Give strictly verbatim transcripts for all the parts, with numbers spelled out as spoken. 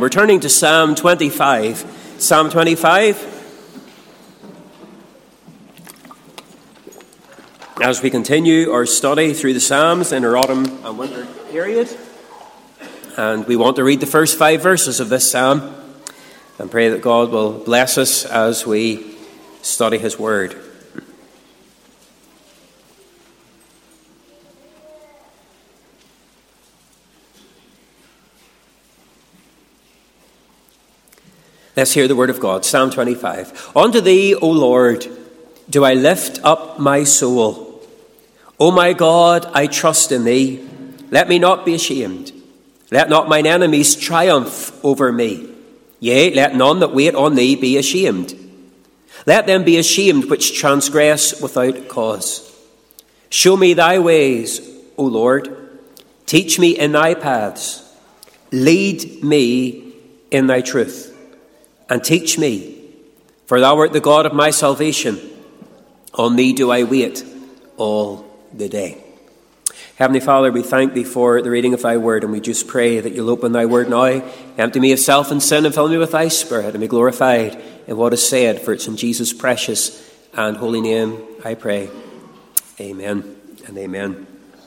We're turning to Psalm twenty-five. Psalm twenty-five. As we continue our study through the Psalms in our autumn and winter period. And we want to read the first five verses of this psalm and pray that God will bless us as we study his word. Let's hear the word of God. Psalm twenty-five. Unto thee, O Lord, do I lift up my soul. O my God, I trust in thee. Let me not be ashamed. Let not mine enemies triumph over me. Yea, let none that wait on thee be ashamed. Let them be ashamed which transgress without cause. Show me thy ways, O Lord. Teach me in thy paths. Lead me in thy truth. And teach me, for thou art the God of my salvation. On thee do I wait all the day. Heavenly Father, we thank thee for the reading of thy word, and we just pray that you'll open thy word now, empty me of self and sin, and fill me with thy spirit, and be glorified in what is said, for it's in Jesus' precious and holy name I pray. Amen and amen.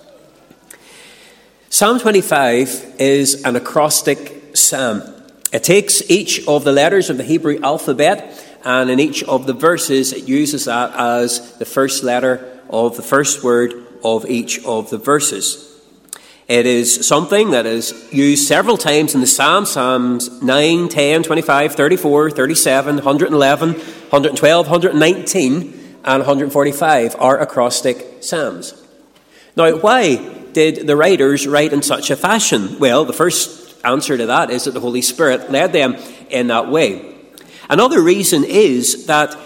Psalm twenty-five is an acrostic psalm. It takes each of the letters of the Hebrew alphabet, and in each of the verses it uses that as the first letter of the first word of each of the verses. It is something that is used several times in the Psalms. Psalms nine, ten, twenty-five, thirty-four, thirty-seven, one eleven, one twelve, one nineteen and one forty-five are acrostic psalms. Now, why did the writers write in such a fashion? Well, the first answer to that is that the Holy Spirit led them in that way. Another reason is that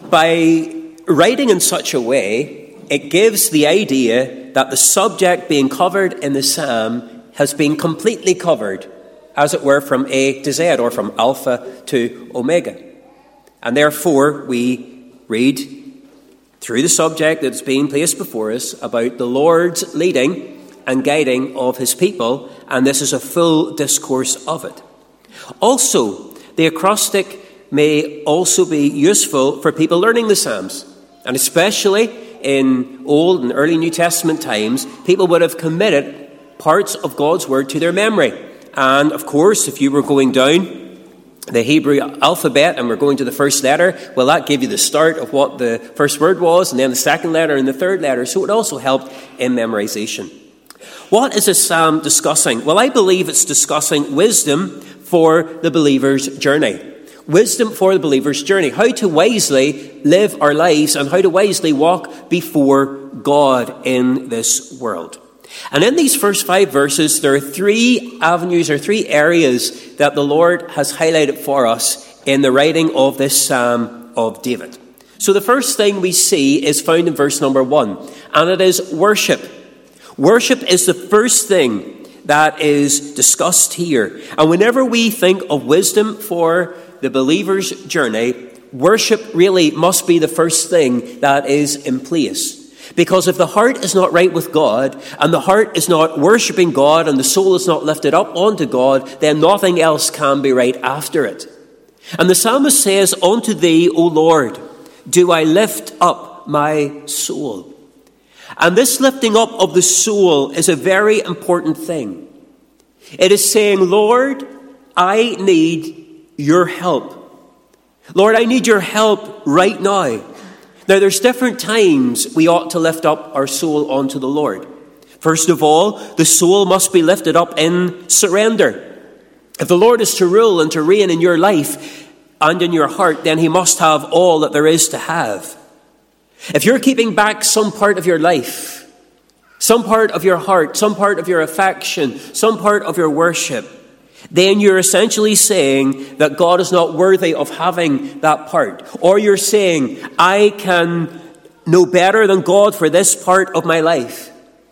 by writing in such a way, it gives the idea that the subject being covered in the psalm has been completely covered, as it were, from A to Z, or from Alpha to Omega. And therefore, we read through the subject that's being placed before us about the Lord's leading and guiding of his people, and this is a full discourse of it. Also, the acrostic may also be useful for people learning the Psalms, and especially in Old and early New Testament times, people would have committed parts of God's word to their memory. And of course, if you were going down the Hebrew alphabet and we're going to the first letter, well, that gave you the start of what the first word was, and then the second letter and the third letter, so it also helped in memorization. What is this psalm discussing? Well, I believe it's discussing wisdom for the believer's journey. Wisdom for the believer's journey. How to wisely live our lives and how to wisely walk before God in this world. And in these first five verses, there are three avenues or three areas that the Lord has highlighted for us in the writing of this Psalm of David. So the first thing we see is found in verse number one, and it is worship. Worship is the first thing that is discussed here. And whenever we think of wisdom for the believer's journey, worship really must be the first thing that is in place. Because if the heart is not right with God, and the heart is not worshipping God, and the soul is not lifted up onto God, then nothing else can be right after it. And the psalmist says, Unto thee, O Lord, do I lift up my soul. And this lifting up of the soul is a very important thing. It is saying, Lord, I need your help. Lord, I need your help right now. Now, there's different times we ought to lift up our soul unto the Lord. First of all, the soul must be lifted up in surrender. If the Lord is to rule and to reign in your life and in your heart, then he must have all that there is to have. If you're keeping back some part of your life, some part of your heart, some part of your affection, some part of your worship, then you're essentially saying that God is not worthy of having that part. Or you're saying, I can know better than God for this part of my life.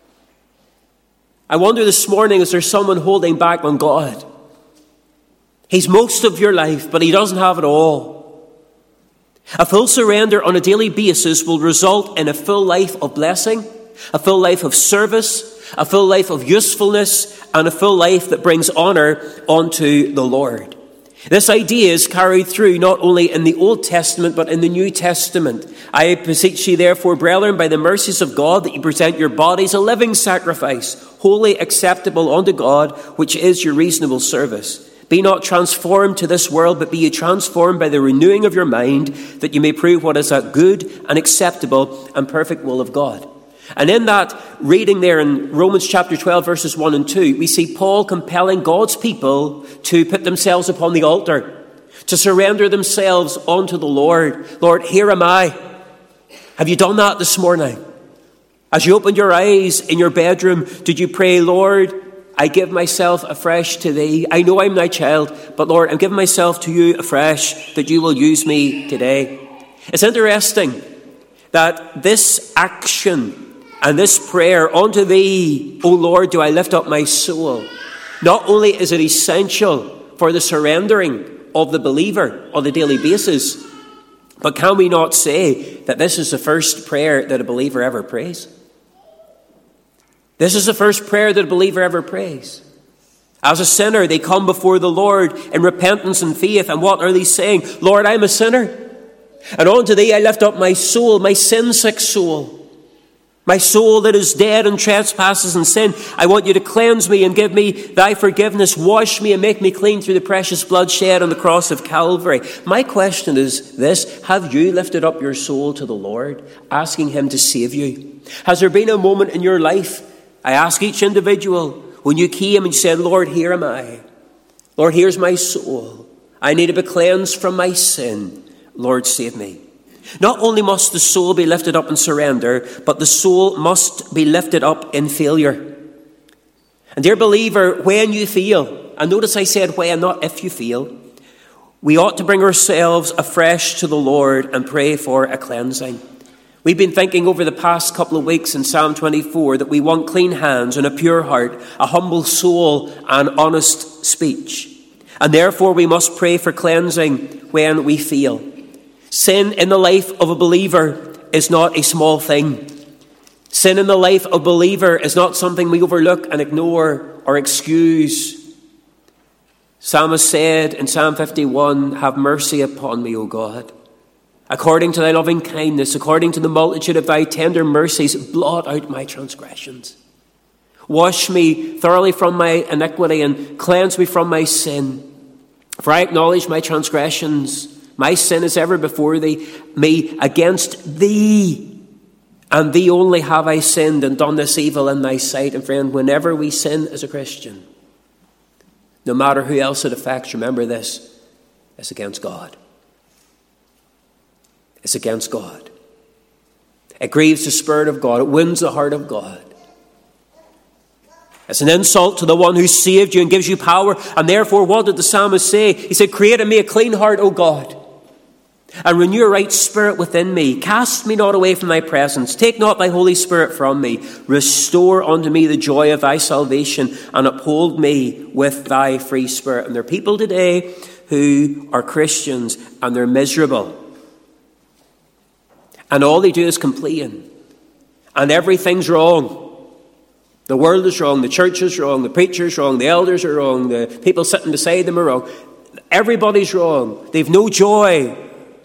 I wonder this morning, is there someone holding back on God? He's most of your life, but he doesn't have it all. A full surrender on a daily basis will result in a full life of blessing, a full life of service, a full life of usefulness, and a full life that brings honor unto the Lord. This idea is carried through not only in the Old Testament, but in the New Testament. I beseech you, therefore, brethren, by the mercies of God, that you present your bodies a living sacrifice, wholly acceptable unto God, which is your reasonable service. Be not transformed to this world, but be ye transformed by the renewing of your mind, that you may prove what is that good and acceptable and perfect will of God. And in that reading there in Romans chapter twelve, verses one and two, we see Paul compelling God's people to put themselves upon the altar, to surrender themselves unto the Lord. Lord, here am I. Have you done that this morning? As you opened your eyes in your bedroom, did you pray, Lord, I give myself afresh to thee. I know I'm thy child, but Lord, I'm giving myself to you afresh, that you will use me today. It's interesting that this action and this prayer, unto thee, O Lord, do I lift up my soul. Not only is it essential for the surrendering of the believer on a daily basis, but can we not say that this is the first prayer that a believer ever prays? This is the first prayer that a believer ever prays. As a sinner, they come before the Lord in repentance and faith. And what are they saying? Lord, I'm a sinner. And unto thee I lift up my soul, my sin-sick soul. My soul that is dead in trespasses and sin. I want you to cleanse me and give me thy forgiveness. Wash me and make me clean through the precious blood shed on the cross of Calvary. My question is this: have you lifted up your soul to the Lord, asking him to save you? Has there been a moment in your life, I ask each individual, when you came and you said, Lord, here am I. Lord, here's my soul. I need to be cleansed from my sin. Lord, save me. Not only must the soul be lifted up in surrender, but the soul must be lifted up in failure. And dear believer, when you fail, and notice I said when, not if you fail, we ought to bring ourselves afresh to the Lord and pray for a cleansing. We've been thinking over the past couple of weeks in Psalm twenty-four that we want clean hands and a pure heart, a humble soul and honest speech. And therefore we must pray for cleansing when we fail. Sin in the life of a believer is not a small thing. Sin in the life of a believer is not something we overlook and ignore or excuse. Psalmist said in Psalm fifty-one, have mercy upon me, O God. According to thy loving kindness, according to the multitude of thy tender mercies, blot out my transgressions. Wash me thoroughly from my iniquity and cleanse me from my sin. For I acknowledge my transgressions. My sin is ever before thee, me against thee. And thee only have I sinned and done this evil in thy sight. And friend, whenever we sin as a Christian, no matter who else it affects, remember this, it's against God. It's against God. It grieves the Spirit of God. It wounds the heart of God. It's an insult to the one who saved you and gives you power. And therefore, what did the psalmist say? He said, create in me a clean heart, O God, and renew a right spirit within me. Cast me not away from thy presence. Take not thy Holy Spirit from me. Restore unto me the joy of thy salvation, and uphold me with thy free spirit. And there are people today who are Christians and they're miserable. And all they do is complain. And everything's wrong. The world is wrong. The church is wrong. The preacher is wrong. The elders are wrong. The people sitting beside them are wrong. Everybody's wrong. They've no joy.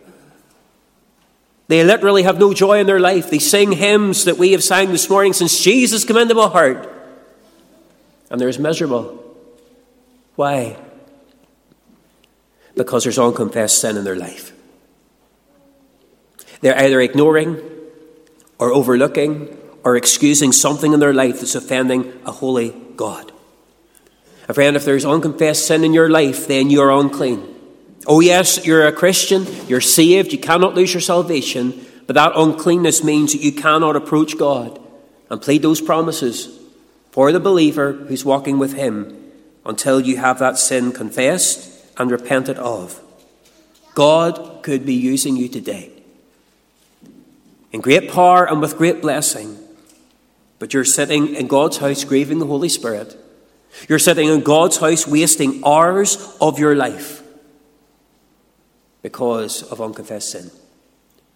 They literally have no joy in their life. They sing hymns that we have sang this morning, since Jesus came into my heart. And they're as miserable. Why? Because there's unconfessed sin in their life. They're either ignoring or overlooking or excusing something in their life that's offending a holy God. And friend, if there's unconfessed sin in your life, then you're unclean. Oh yes, you're a Christian, you're saved, you cannot lose your salvation, but that uncleanness means that you cannot approach God and plead those promises for the believer who's walking with him until you have that sin confessed and repented of. God could be using you today in great power and with great blessing, but you're sitting in God's house grieving the Holy Spirit. You're sitting in God's house wasting hours of your life because of unconfessed sin.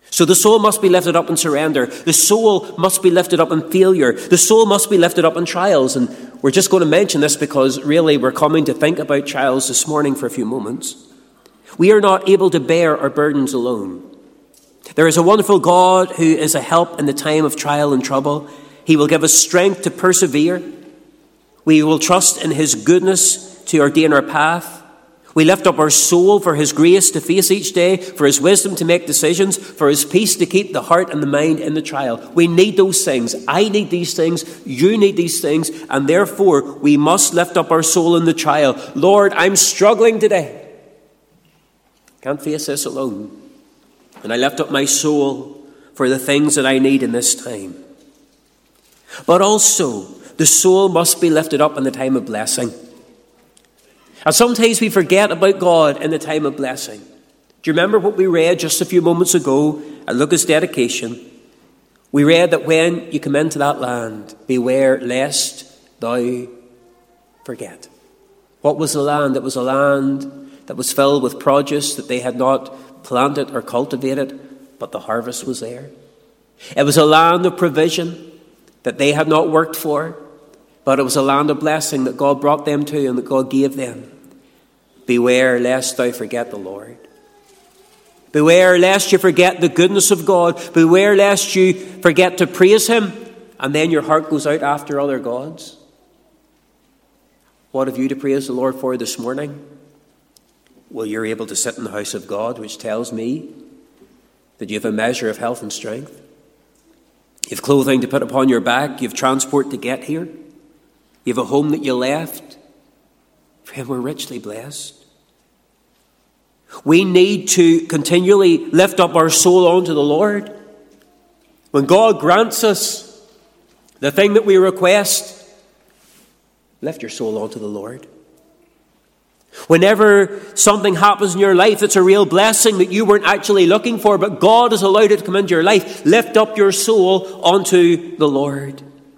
So the soul must be lifted up in surrender. The soul must be lifted up in failure. The soul must be lifted up in trials. And we're just going to mention this because really we're coming to think about trials this morning for a few moments. We are not able to bear our burdens alone. There is a wonderful God who is a help in the time of trial and trouble. He will give us strength to persevere. We will trust in his goodness to ordain our path. We lift up our soul for his grace to face each day, for his wisdom to make decisions, for his peace to keep the heart and the mind in the trial. We need those things. I need these things. You need these things. And therefore, we must lift up our soul in the trial. Lord, I'm struggling today. Can't face this alone. And I lift up my soul for the things that I need in this time. But also, the soul must be lifted up in the time of blessing. And sometimes we forget about God in the time of blessing. Do you remember what we read just a few moments ago at Lucas' dedication? We read that when you come into that land, beware lest thou forget. What was the land? It was a land that was filled with produce that they had not planted or cultivated, but the harvest was there. It was a land of provision that they had not worked for, but it was a land of blessing that God brought them to and that God gave them. Beware lest thou forget the Lord. Beware lest you forget the goodness of God. Beware lest you forget to praise him and then your heart goes out after other gods. What have you to praise the Lord for this morning? Well, you're able to sit in the house of God, which tells me that you have a measure of health and strength. You have clothing to put upon your back. You have transport to get here. You have a home that you left. Friend, we're richly blessed. We need to continually lift up our soul onto the Lord. When God grants us the thing that we request, lift your soul onto the Lord. Whenever something happens in your life that's a real blessing that you weren't actually looking for, but God has allowed it to come into your life, lift up your soul onto the Lord.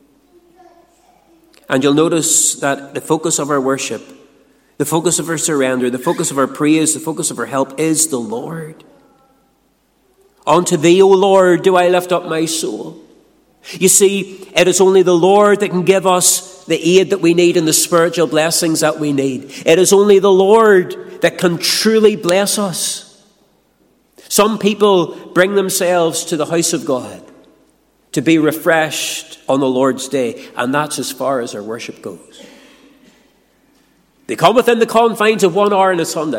And you'll notice that the focus of our worship, the focus of our surrender, the focus of our praise, the focus of our help is the Lord. Unto thee, O Lord, do I lift up my soul. You see, it is only the Lord that can give us the aid that we need and the spiritual blessings that we need. It is only the Lord that can truly bless us. Some people bring themselves to the house of God to be refreshed on the Lord's day, and that's as far as our worship goes. They come within the confines of one hour on a Sunday,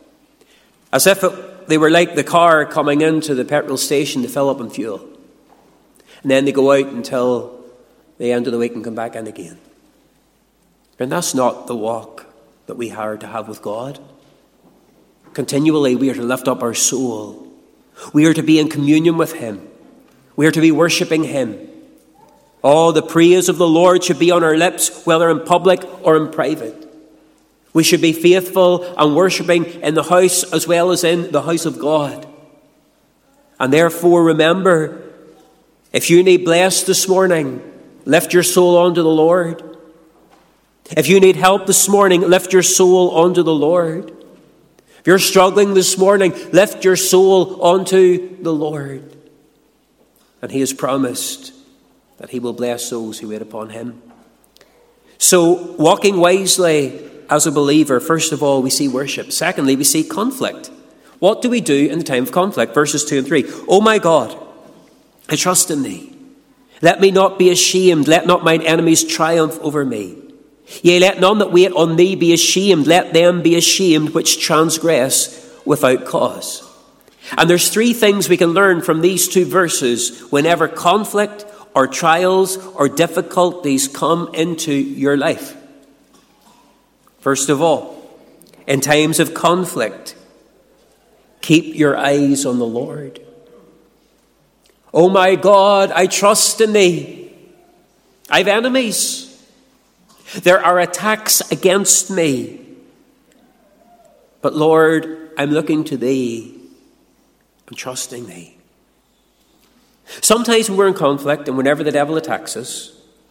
as if it, they were like the car coming into the petrol station to fill up on fuel. And then they go out until the end of the week and come back in again. And that's not the walk that we are to have with God. Continually, we are to lift up our soul. We are to be in communion with him. We are to be worshipping him. Oh, the praise of the Lord should be on our lips, whether in public or in private. We should be faithful and worshipping in the house as well as in the house of God. And therefore, remember, if you need blessed this morning, lift your soul onto the Lord. If you need help this morning, lift your soul onto the Lord. If you're struggling this morning, lift your soul onto the Lord. And he has promised that he will bless those who wait upon him. So, walking wisely as a believer, first of all, we see worship. Secondly, we see conflict. What do we do in the time of conflict? Verses two and three. O my God, I trust in thee. Let me not be ashamed. Let not mine enemies triumph over me. Yea, let none that wait on thee be ashamed. Let them be ashamed which transgress without cause. And there's three things we can learn from these two verses whenever conflict or trials or difficulties come into your life. First of all, in times of conflict, keep your eyes on the Lord. Oh my God, I trust in thee. I've enemies. There are attacks against me. But Lord, I'm looking to thee. I'm trusting thee. Sometimes when we're in conflict and whenever the devil attacks us,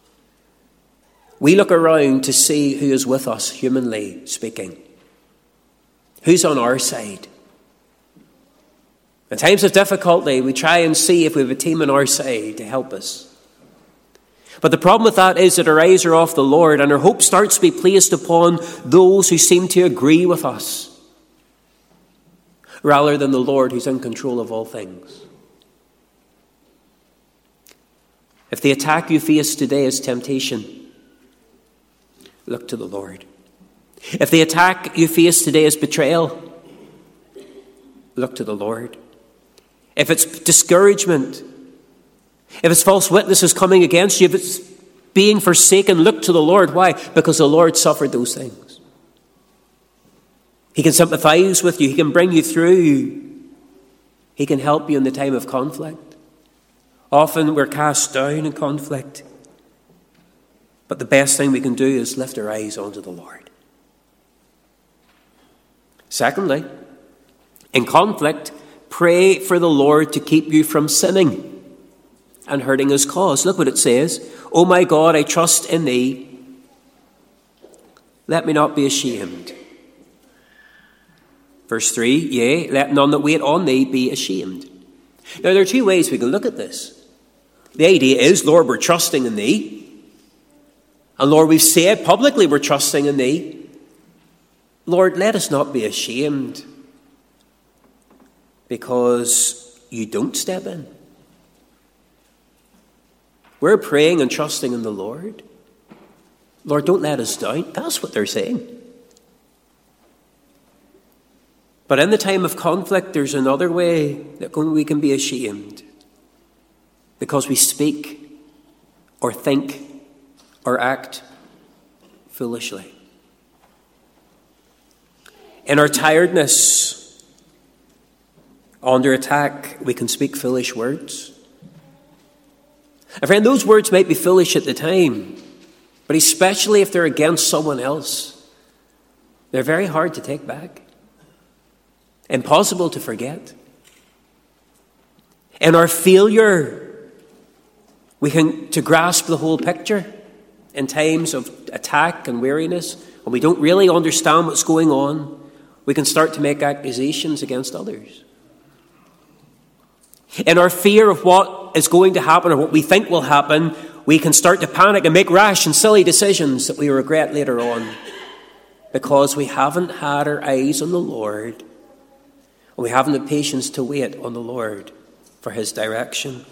we look around to see who is with us, humanly speaking. Who's on our side? In times of difficulty, we try and see if we have a team on our side to help us. But the problem with that is that our eyes are off the Lord, and our hope starts to be placed upon those who seem to agree with us, rather than the Lord who's in control of all things. If the attack you face today is temptation, look to the Lord. If the attack you face today is betrayal, look to the Lord. If it's discouragement, if it's false witnesses coming against you, if it's being forsaken, look to the Lord. Why? Because the Lord suffered those things. He can sympathize with you. He can bring you through. He can help you in the time of conflict. Often we're cast down in conflict. But the best thing we can do is lift our eyes onto the Lord. Secondly, in conflict, pray for the Lord to keep you from sinning and hurting his cause. Look what it says. "O my God, I trust in thee. Let me not be ashamed." Verse three, "Yea, let none that wait on thee be ashamed." Now, there are two ways we can look at this. The idea is, Lord, we're trusting in thee. And Lord, we've said publicly we're trusting in thee. Lord, let us not be ashamed because you don't step in. We're praying and trusting in the Lord. Lord, don't let us down. That's what they're saying. But in the time of conflict, there's another way that we can be ashamed. Because we speak or think or act foolishly. In our tiredness, under attack, we can speak foolish words. And friend, those words might be foolish at the time, but especially if they're against someone else, they're very hard to take back. Impossible to forget. In our failure, we can to grasp the whole picture in times of attack and weariness, when we don't really understand what's going on, we can start to make accusations against others. In our fear of what is going to happen or what we think will happen, we can start to panic and make rash and silly decisions that we regret later on because we haven't had our eyes on the Lord and we haven't the patience to wait on the Lord for his direction.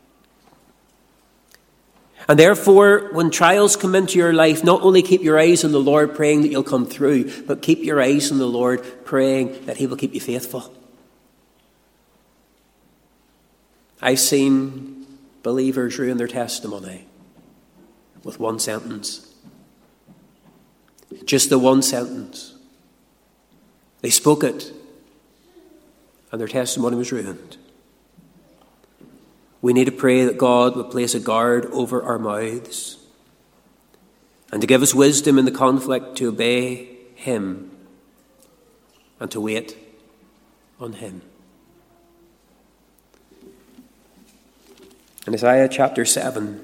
And therefore, when trials come into your life, not only keep your eyes on the Lord praying that you'll come through, but keep your eyes on the Lord praying that he will keep you faithful. I've seen believers ruin their testimony with one sentence. Just the one sentence. They spoke it, and their testimony was ruined. We need to pray that God would place a guard over our mouths and to give us wisdom in the conflict to obey him and to wait on him. In Isaiah chapter seven,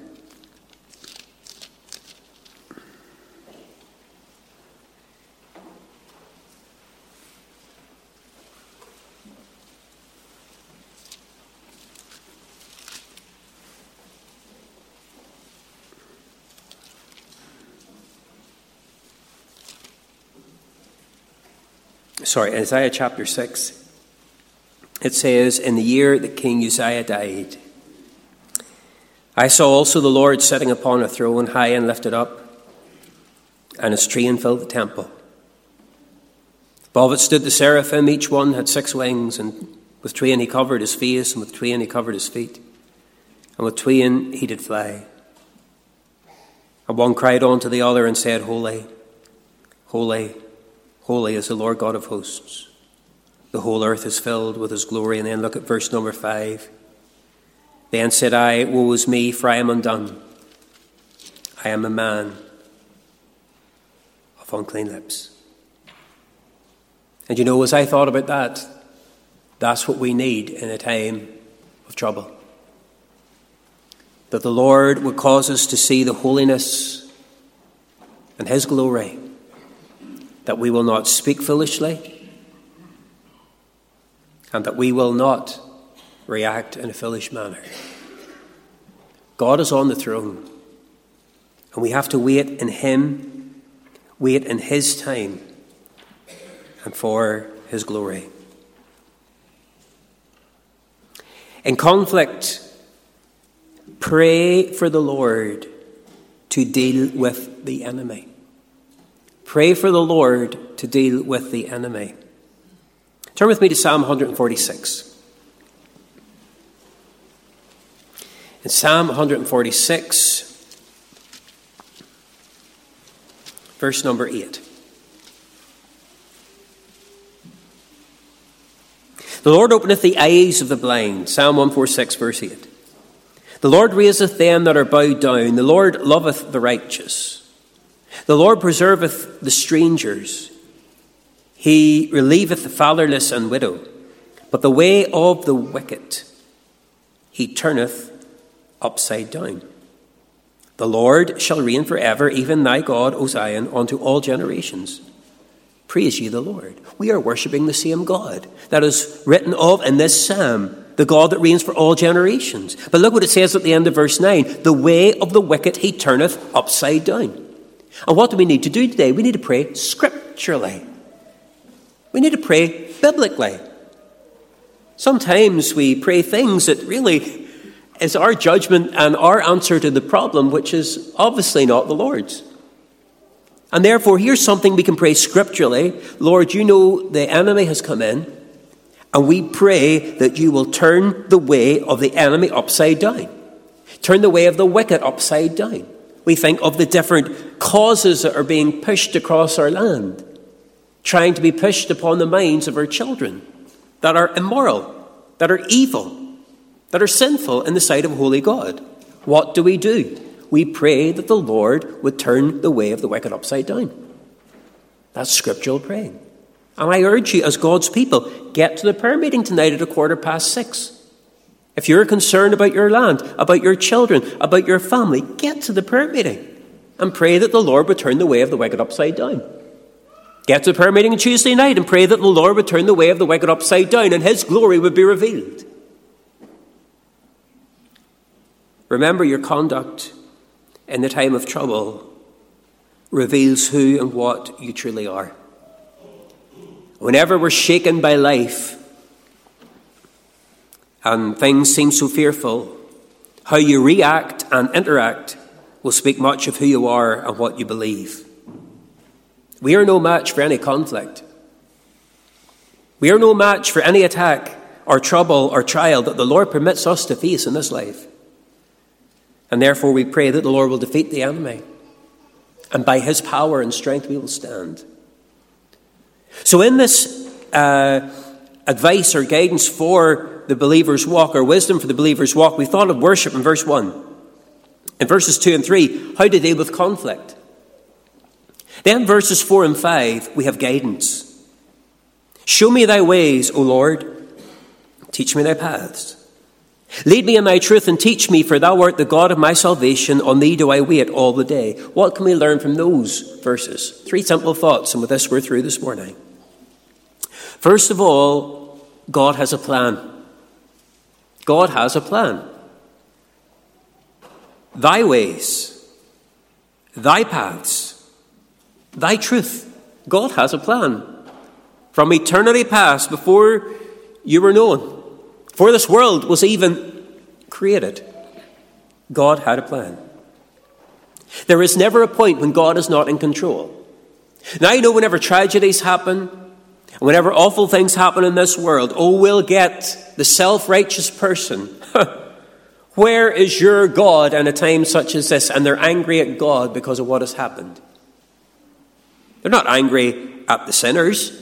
Sorry, Isaiah chapter six, it says, "In the year that King Uzziah died, I saw also the Lord sitting upon a throne high and lifted up, and his train filled the temple. Above it stood the seraphim, each one had six wings, and with twain he covered his face, and with twain he covered his feet, and with twain he did fly. And one cried unto the other and said, Holy, holy, holy is the Lord God of hosts. The whole earth is filled with his glory." And then look at verse number five. "Then said I, Woe is me, for I am undone. I am a man of unclean lips." And you know, as I thought about that, that's what we need in a time of trouble. That the Lord would cause us to see the holiness and his glory. That we will not speak foolishly. and that we will not react in a foolish manner. God is on the throne, and we have to wait in him, wait in his time, and for his glory. In conflict, pray for the Lord to deal with the enemy. Pray for the Lord to deal with the enemy. Turn with me to Psalm one forty-six. In Psalm one forty-six, verse number eight. The Lord openeth the eyes of the blind. Psalm one forty-six, verse eight. The Lord raiseth them that are bowed down. The Lord loveth the righteous. The Lord preserveth the strangers. He relieveth the fatherless and widow. But the way of the wicked he turneth upside down. The Lord shall reign forever, even thy God, O Zion, unto all generations. Praise ye the Lord. We are worshipping the same God that is written of in this psalm, the God that reigns for all generations. But look what it says at the end of verse nine. The way of the wicked he turneth upside down. And what do we need to do today? We need to pray scripturally. We need to pray biblically. Sometimes we pray things that really is our judgment and our answer to the problem, which is obviously not the Lord's. And therefore, here's something we can pray scripturally. Lord, you know the enemy has come in, and we pray that you will turn the way of the enemy upside down. Turn the way of the wicked upside down. We think of the different causes that are being pushed across our land, trying to be pushed upon the minds of our children, that are immoral, that are evil, that are sinful in the sight of a holy God. What do we do? We pray that the Lord would turn the way of the wicked upside down. That's scriptural praying. And I urge you, as God's people, get to the prayer meeting tonight at a quarter past six. If you're concerned about your land, about your children, about your family, get to the prayer meeting and pray that the Lord would turn the way of the wicked upside down. Get to the prayer meeting on Tuesday night and pray that the Lord would turn the way of the wicked upside down and his glory would be revealed. Remember, your conduct in the time of trouble reveals who and what you truly are. Whenever we're shaken by life and things seem so fearful, how you react and interact will speak much of who you are and what you believe. We are no match for any conflict. We are no match for any attack or trouble or trial that the Lord permits us to face in this life. And therefore we pray that the Lord will defeat the enemy. And by his power and strength we will stand. So in this uh, advice or guidance for the believer's walk, or wisdom for the believer's walk, we thought of worship in verse one. In verses two and three, how to deal with conflict. Then verses four and five, we have guidance. Show me thy ways, O Lord. Teach me thy paths. Lead me in thy truth and teach me, for thou art the God of my salvation. On thee do I wait all the day. What can we learn from those verses? Three simple thoughts, and with this we're through this morning. First of all, God has a plan. God has a plan. Thy ways, thy paths, thy truth. God has a plan. From eternity past, before you were known, before this world was even created, God had a plan. There is never a point when God is not in control. Now, I know whenever tragedies happen, whenever awful things happen in this world, oh, we'll get the self-righteous person. Where is your God in a time such as this? And they're angry at God because of what has happened. They're not angry at the sinners.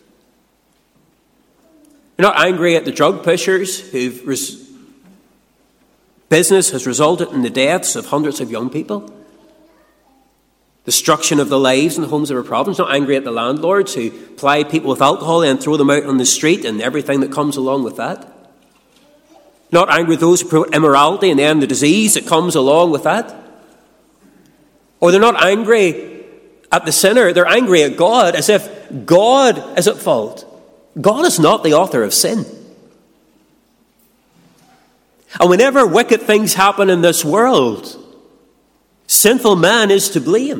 They're not angry at the drug pushers whose res- business has resulted in the deaths of hundreds of young people. Destruction of the lives in the homes of our province. Not angry at the landlords who ply people with alcohol and throw them out on the street and everything that comes along with that. Not angry with those who promote immorality and then the disease that comes along with that. Or they're not angry at the sinner. They're angry at God as if God is at fault. God is not the author of sin. And whenever wicked things happen in this world, sinful man is to blame.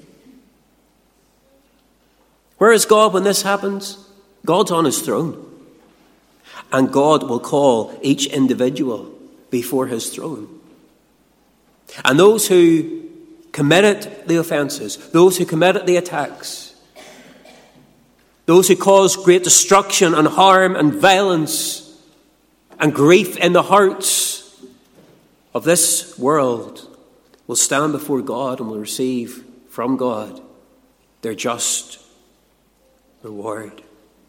Where is God when this happens? God's on his throne. And God will call each individual before his throne. And those who committed the offences, those who committed the attacks, those who caused great destruction and harm and violence and grief in the hearts of this world will stand before God and will receive from God their just reward.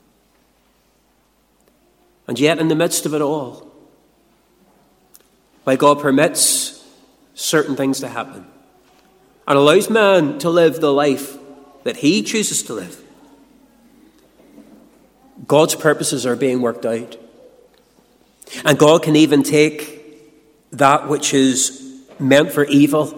And yet, in the midst of it all, while God permits certain things to happen and allows man to live the life that he chooses to live, God's purposes are being worked out. And God can even take that which is meant for evil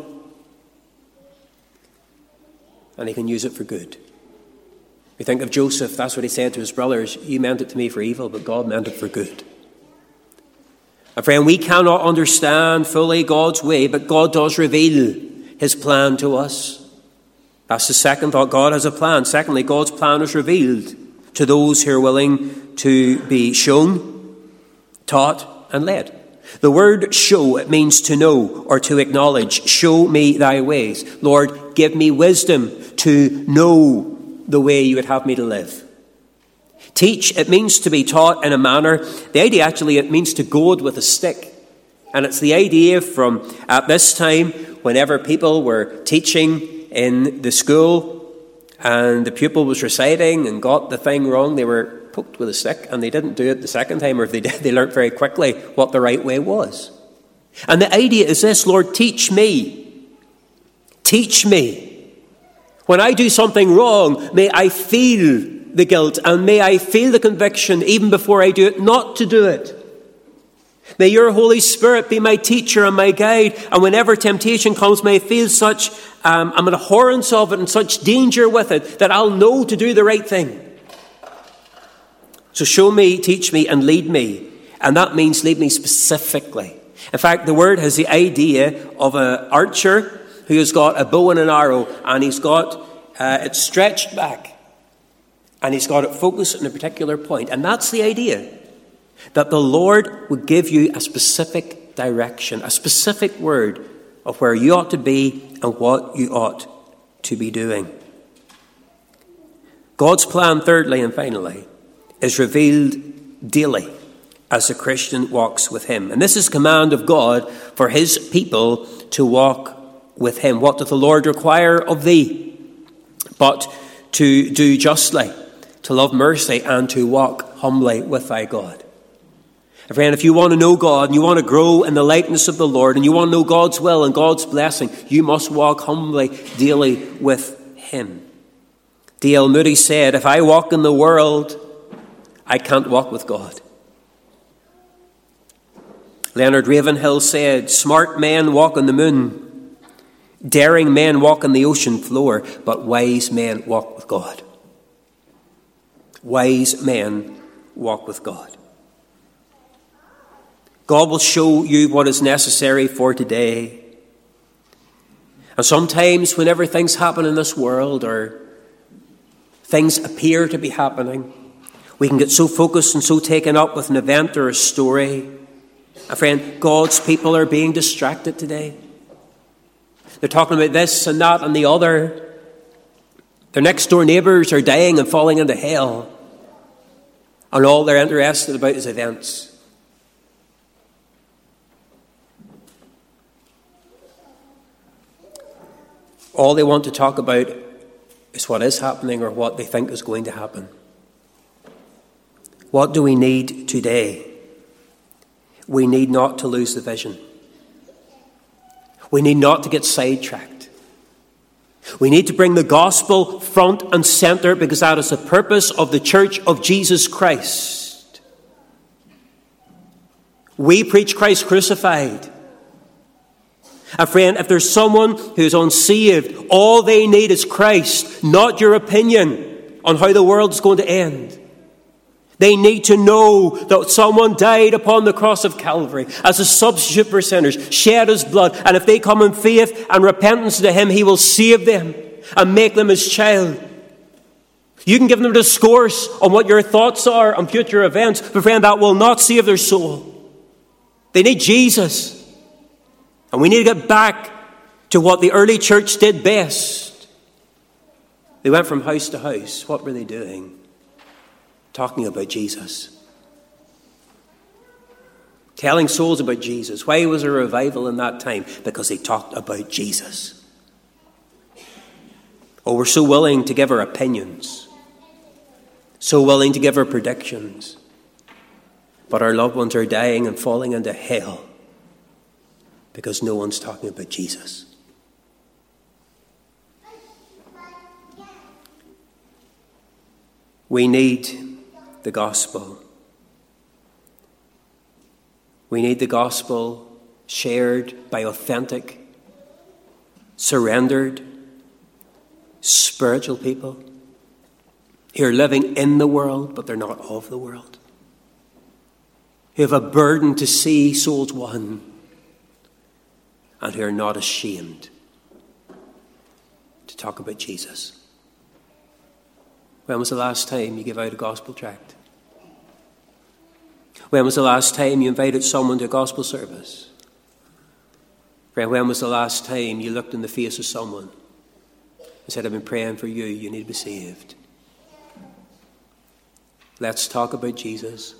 and he can use it for good. We think of Joseph, that's what he said to his brothers. You meant it to me for evil, but God meant it for good. And friend, we cannot understand fully God's way, but God does reveal his plan to us. That's the second thought. God has a plan. Secondly, God's plan is revealed to those who are willing to be shown, taught, and led. The word show, it means to know or to acknowledge. Show me thy ways. Lord, give me wisdom to know the way you would have me to live. Teach, it means to be taught in a manner. The idea actually, it means to goad with a stick. And it's the idea from at this time, whenever people were teaching in the school and the pupil was reciting and got the thing wrong, they were poked with a stick and they didn't do it the second time, or if they did, they learnt very quickly what the right way was. And the idea is this: Lord, teach me. Teach me. When I do something wrong, may I feel the guilt and may I feel the conviction even before I do it not to do it. May your Holy Spirit be my teacher and my guide, and whenever temptation comes, may I feel such um, an abhorrence of it and such danger with it that I'll know to do the right thing. So show me, teach me, and lead me. And that means lead me specifically. In fact, the word has the idea of an archer who has got a bow and an arrow, and he's got uh, it stretched back, and he's got it focused on a particular point. And that's the idea, that the Lord would give you a specific direction, a specific word of where you ought to be and what you ought to be doing. God's plan, thirdly and finally, is revealed daily as the Christian walks with him. And this is command of God for his people to walk with him. What doth the Lord require of thee? But to do justly, to love mercy, and to walk humbly with thy God. And friend, if you want to know God and you want to grow in the likeness of the Lord and you want to know God's will and God's blessing, you must walk humbly daily with him. D L Moody said, if I walk in the world, I can't walk with God. Leonard Ravenhill said, smart men walk on the moon, daring men walk on the ocean floor, but wise men walk with God. Wise men walk with God. God will show you what is necessary for today. And sometimes whenever things happen in this world, or things appear to be happening, we can get so focused and so taken up with an event or a story. And friend, God's people are being distracted today. They're talking about this and that and the other. Their next door neighbours are dying and falling into hell. And all they're interested about is events. All they want to talk about is what is happening or what they think is going to happen. What do we need today? We need not to lose the vision. We need not to get sidetracked. We need to bring the gospel front and center, because that is the purpose of the Church of Jesus Christ. We preach Christ crucified. And friend, if there's someone who is unsaved, all they need is Christ, not your opinion on how the world is going to end. They need to know that someone died upon the cross of Calvary as a substitute for sinners, shed his blood, and if they come in faith and repentance to him, he will save them and make them his child. You can give them a discourse on what your thoughts are on future events, but friend, that will not save their soul. They need Jesus. And we need to get back to what the early church did best. They went from house to house. What were they doing? Talking about Jesus. Telling souls about Jesus. Why was there a revival in that time? Because they talked about Jesus. Oh, we're so willing to give our opinions. So willing to give our predictions. But our loved ones are dying and falling into hell because no one's talking about Jesus. We need the gospel. We need the gospel shared by authentic, surrendered, spiritual people who are living in the world, but they're not of the world. Who have a burden to see souls won and who are not ashamed to talk about Jesus. When was the last time you gave out a gospel tract? When was the last time you invited someone to a gospel service? Friend, when was the last time you looked in the face of someone and said, I've been praying for you, you need to be saved? Let's talk about Jesus.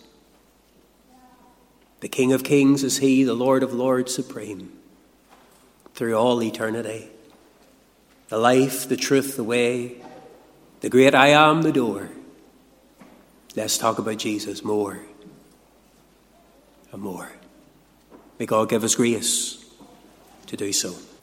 The King of Kings is he, the Lord of Lords supreme, through all eternity. The life, the truth, the way, the great I am, the door. Let's talk about Jesus more and more. May God give us grace to do so.